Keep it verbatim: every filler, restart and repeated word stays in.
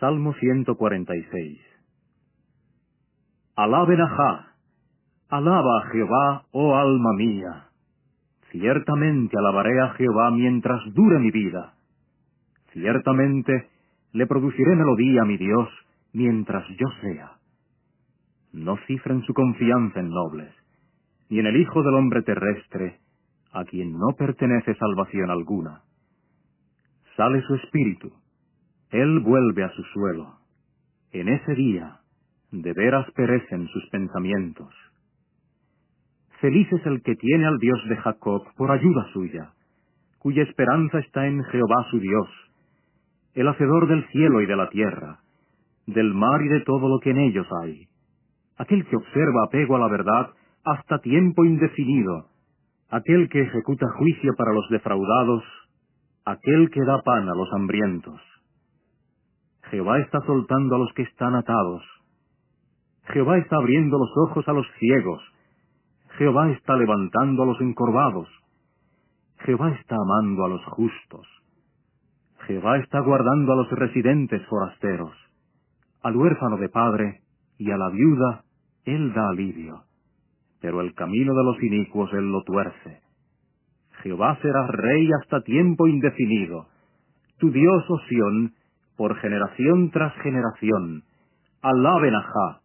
Salmo ciento cuarenta y seis. Alaben a Jah, alaba a Jehová, oh alma mía. Ciertamente alabaré a Jehová mientras dure mi vida. Ciertamente le produciré melodía a mi Dios mientras yo sea. No cifren su confianza en nobles, ni en el Hijo del Hombre terrestre, a quien no pertenece salvación alguna. Sale su espíritu, él vuelve a su suelo. En ese día, de veras perecen sus pensamientos. Feliz es el que tiene al Dios de Jacob por ayuda suya, cuya esperanza está en Jehová su Dios, el hacedor del cielo y de la tierra, del mar y de todo lo que en ellos hay, aquel que observa apego a la verdad hasta tiempo indefinido, aquel que ejecuta juicio para los defraudados, aquel que da pan a los hambrientos. Jehová está soltando a los que están atados. Jehová está abriendo los ojos a los ciegos. Jehová está levantando a los encorvados. Jehová está amando a los justos. Jehová está guardando a los residentes forasteros. Al huérfano de padre y a la viuda él da alivio. Pero el camino de los inicuos él lo tuerce. Jehová será rey hasta tiempo indefinido. Tu Dios, oh Sión, por generación tras generación. Alaben a Jah.